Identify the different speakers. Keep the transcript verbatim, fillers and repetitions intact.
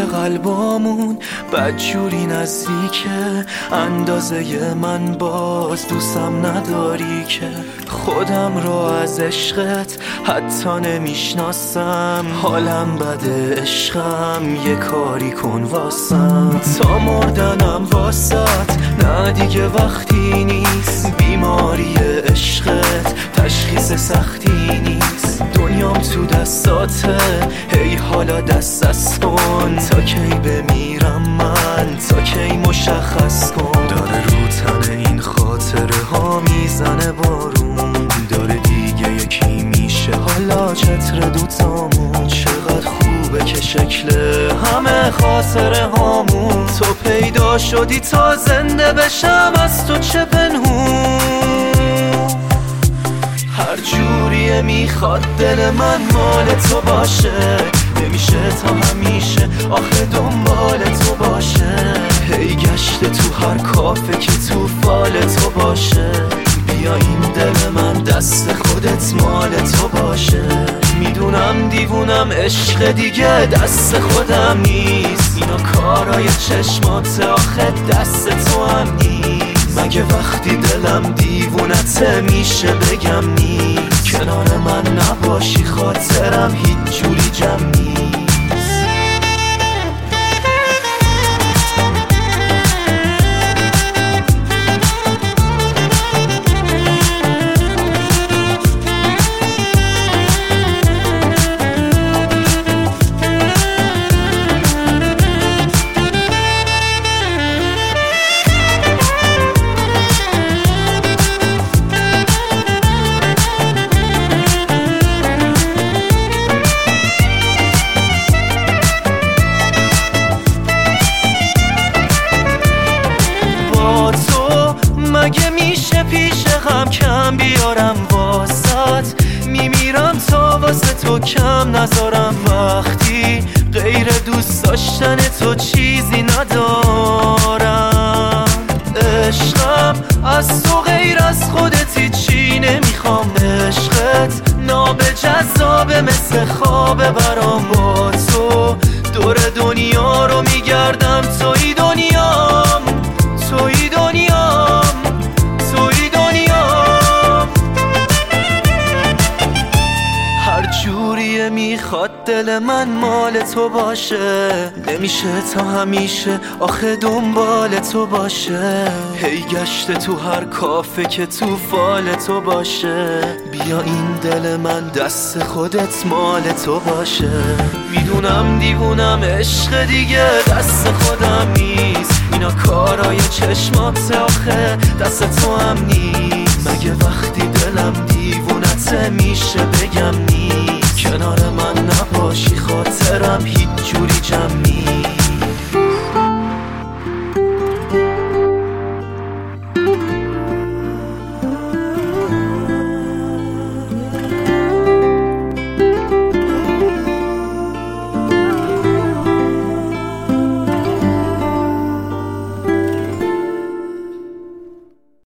Speaker 1: قلبامون بدجوری نزدیکه، اندازه من باز دوستم نداری که خودم رو از عشقت حتی نمیشناسم. حالم بده عشقم یه کاری کن واسم، تا مردنم واسط نه دیگه وقتی نیست. بیماری عشقت تشخیص سختی نیست، دنیام تو دستاته هی حالا دست از کن. تا کی بمیرم من، تا کی مشخص کن. داره رو تن این خاطره ها میزنه بارون، داره دیگه یکی میشه حالا چتر دوتامون. چقدر خوبه که شکل همه خاطره هامون، تو پیدا شدی تا زنده بشم از تو چه پنهون. هر جوریه میخواد دل من مال تو باشه، نمیشه تا همیشه آخه دنبال تو باشه. هی گشته تو هر کافه که تو فال تو باشه، بیا این دل من دست خودت مال تو باشه. میدونم دیوونم عشق دیگه دست خودم نیست، اینا کارای چشمات آخه دست تو هم نیست. مگه وقتی دلم دیوونته میشه بگم نیست، کنار من نباشی خاطرم هیچ جوری جمع نیست. مگه میشه پیش غم کم بیارم واسط، میمیرم تا واسه تو کم نذارم. وقتی غیر دوست داشتن تو چیزی ندارم، عشقم از تو غیر از خودت چی نمیخوام. عشقت نابجذابه مثل خوابه برام، با تو دور دنیا رو میگردم. توی دنیام، توی دنیام، توی دنیام. هر جوریه میخواد دل من مال تو باشه، نمیشه تا همیشه آخه دنبال تو باشه. هی گشته تو هر کافه که تو فال تو باشه، بیا این دل من دست خودت مال تو باشه. میدونم دیوونم عشق دیگه دست خودم نیست، اینا کارای چشمات آخه دست تو هم نیست. مگه وقتی دلم دیوونته میشه بگم